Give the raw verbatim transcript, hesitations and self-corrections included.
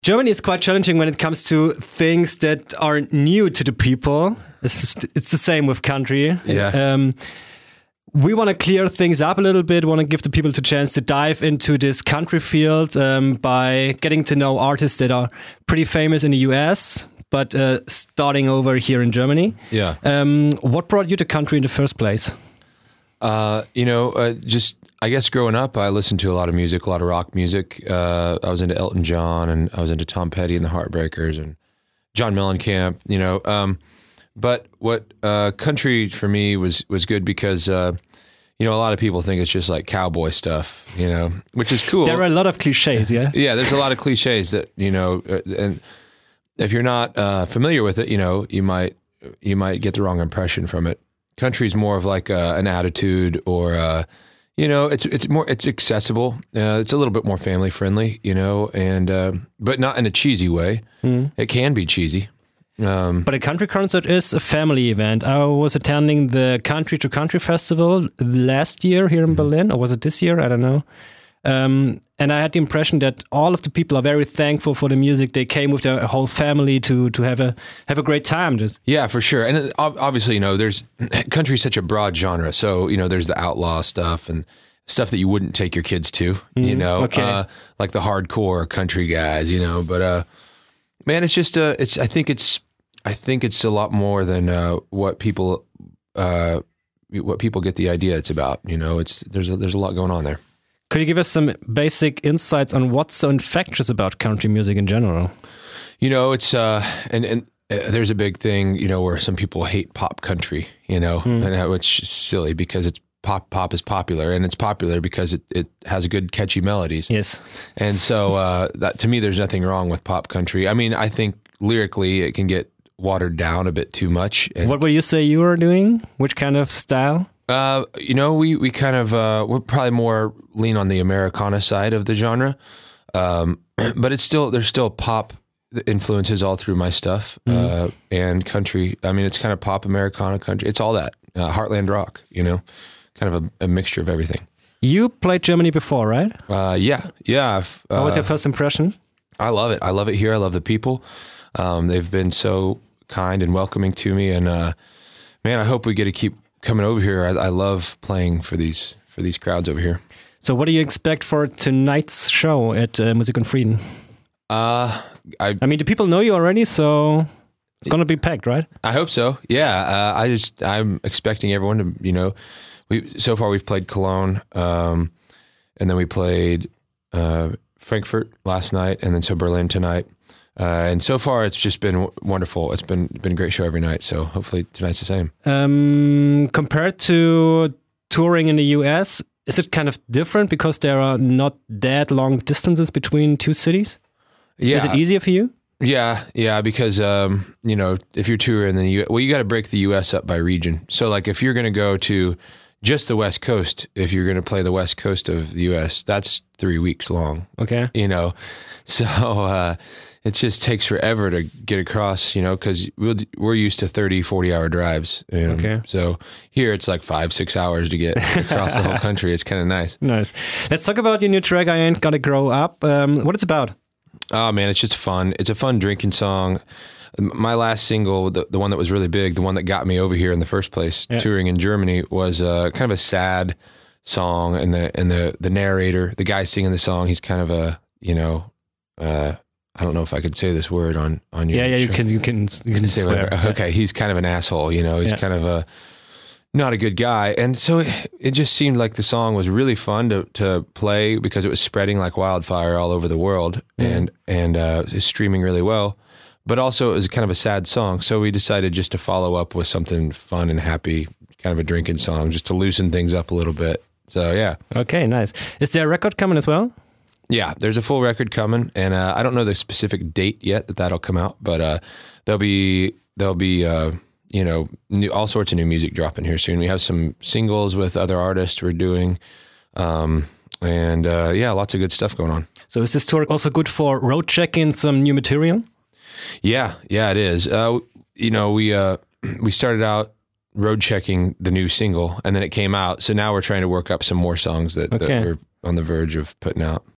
Germany is quite challenging when it comes to things that are new to the people. It's, it's the same with country. Yeah. Um, we want to clear things up a little bit, want to give the people the chance to dive into this country field um, by getting to know artists that are pretty famous in the U S, but uh, starting over here in Germany. Yeah. Um, what brought you to country in the first place? Uh, you know, uh, just, I guess growing up, I listened to a lot of music, a lot of rock music. Uh, I was into Elton John, and I was into Tom Petty and the Heartbreakers and John Mellencamp, you know. Um, but what uh, country for me was, was good because, uh, you know, a lot of people think it's just like cowboy stuff, you know, which is cool. There are a lot of cliches, yeah? Yeah, there's a lot of cliches that, you know, uh, and if you're not uh, familiar with it, you know, you might you might get the wrong impression from it. Country's more of like uh, an attitude, or uh, you know, it's it's more it's accessible. Uh, it's a little bit more family friendly, you know, and uh, but not in a cheesy way. Mm. It can be cheesy. Um, but a country concert is a family event. I was attending the Country to Country Festival last year here in mm-hmm. Berlin, or was it this year? I don't know. Um, and I had the impression that all of the people are very thankful for the music. They came with their whole family to to have a have a great time. Just yeah, for sure. And obviously, you know, there's country is such a broad genre. So you know, there's the outlaw stuff and stuff that you wouldn't take your kids to. Mm, you know, okay. uh, like the hardcore country guys. You know, but uh, man, it's just uh, it's. I think it's. I think it's a lot more than uh, what people uh, what people get the idea it's about. You know, it's there's a, there's a lot going on there. Could you give us some basic insights on what's so infectious about country music in general? You know, it's uh, and and uh, there's a big thing, you know, where some people hate pop country, you know, mm. and uh, which is silly because it's pop. Pop is popular, and it's popular because it, it has good, catchy melodies. Yes, and so uh, that to me, there's nothing wrong with pop country. I mean, I think lyrically it can get watered down a bit too much. And what would you say you were doing? Which kind of style? Uh, you know, we, we kind of, uh, we're probably more lean on the Americana side of the genre. Um, but it's still, there's still pop influences all through my stuff, mm-hmm. uh, and country. I mean, it's kind of pop, Americana, country. It's all that, uh, Heartland rock, you know, kind of a, a mixture of everything. You played Germany before, right? Uh, yeah. Yeah. Uh, what was your first impression? I love it. I love it here. I love the people. Um, they've been so kind and welcoming to me. And, uh, man, I hope we get to keep coming over here. I, I love playing for these for these crowds over here. So what do you expect for tonight's show at uh, Musik und Frieden? Uh, I, I mean, the people know you already, so it's going to be packed, right? I hope so. Yeah. Uh, I just, I'm expecting everyone to, you know, we so far we've played Cologne, um, and then we played uh, Frankfurt last night, and then so Berlin tonight. Uh, and so far, it's just been w- wonderful. It's been been a great show every night. So hopefully tonight's the same. Um, compared to touring in the U S, is it kind of different because there are not that long distances between two cities? Yeah. Is it easier for you? Yeah, yeah. Because um, you know, if you're touring in the U S, well, you got to break the U S up by region. So, like, if you're going to go to just the West Coast, if you're going to play the West Coast of the U S, that's three weeks long. Okay. You know, so. Uh, It just takes forever to get across, you know, because we'll, we're used to thirty, forty hour drives. You know? Okay. So here it's like five, six hours to get across the whole country. It's kind of nice. Nice. Let's talk about your new track, I Ain't Gotta Grow Up. Um, what it's about? Oh, man, it's just fun. It's a fun drinking song. My last single, the, the one that was really big, the one that got me over here in the first place, yeah. touring in Germany, was uh, kind of a sad song. And the and the, the narrator, the guy singing the song, he's kind of a, you know... Uh, I don't know if I could say this word on, on your Yeah, yeah, show. you can you can, you can say swear. whatever. Okay, he's kind of an asshole, you know, he's yeah. kind of a not a good guy. And so it, it just seemed like the song was really fun to, to play because it was spreading like wildfire all over the world, mm. and and uh, it's streaming really well. But also it was kind of a sad song. So we decided just to follow up with something fun and happy, kind of a drinking song, just to loosen things up a little bit. So yeah. Okay, nice. Is there a record coming as well? Yeah, there's a full record coming, and uh, I don't know the specific date yet that that'll come out, but uh, there'll be there'll be uh, you know new, all sorts of new music dropping here soon. We have some singles with other artists we're doing, um, and uh, yeah, lots of good stuff going on. So is this tour also good for road checking some new material? Yeah, yeah, it is. Uh, you know, we uh, we started out road checking the new single, and then it came out. So now we're trying to work up some more songs that, okay. that we're on the verge of putting out.